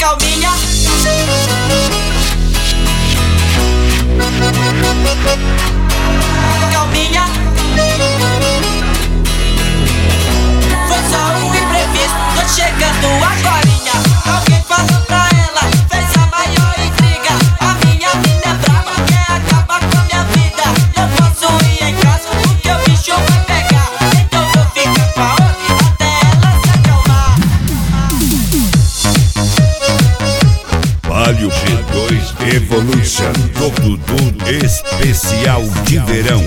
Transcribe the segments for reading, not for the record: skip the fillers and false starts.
calminha. Calminha. Foi só um imprevisto, tô chegando agorinha. Alguém falou pra ela, fez a maior intriga. A minha vida é brava, quer acabar com a minha vida. Não posso ir em casa porque o bicho vai pegar. Então vou ficar com a outra até ela se acalmar. Palio G2 Evolution, Dudu especial de verão.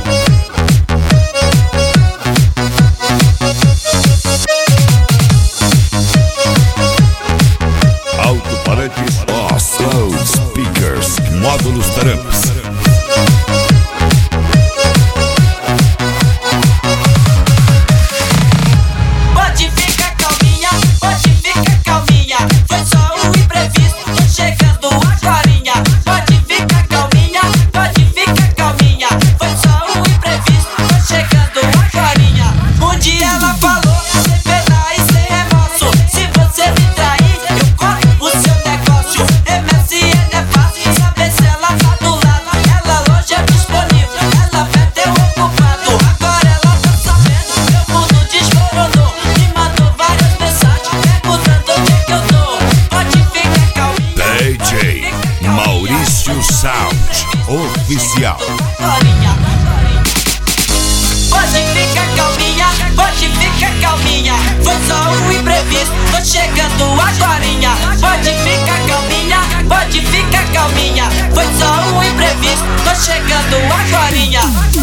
Alto-falantes, slow speakers, módulos Tramps. Pode ficar calminha, pode ficar calminha. Foi só um imprevisto, tô chegando agorinha. Pode ficar calminha, pode ficar calminha. Foi só um imprevisto, tô chegando agorinha. Um dia ela falou, sem pena e sem remorso: se você me trair, eu corto o seu negócio. MSN é fácil saber se ela tá do lado. Ela longe é disponível, ela meteu o ocupado. Agora ela tá sabendo, meu mundo desmoronou. Me mandou várias mensagens perguntando onde é que eu tô. Pode ficar calminha, DJ Maurício Sound Oficial. agorinha. Pode ficar calminha, pode ficar calminha. Foi só um imprevisto, tô chegando agorinha. Pode ficar calminha, pode ficar calminha. Foi só um imprevisto, tô chegando agorinha.